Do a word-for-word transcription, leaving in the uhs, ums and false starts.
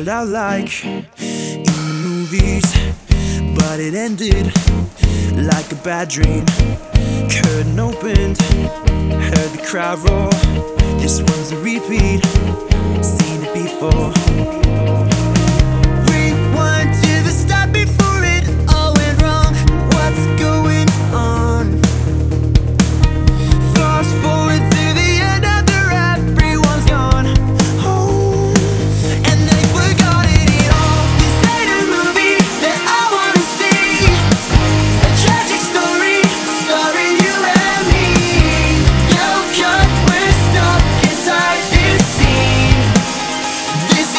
started out like in the movies, but it ended like a bad dream. Curtain opened, heard the crowd roar. This one's a repeat, seen it before.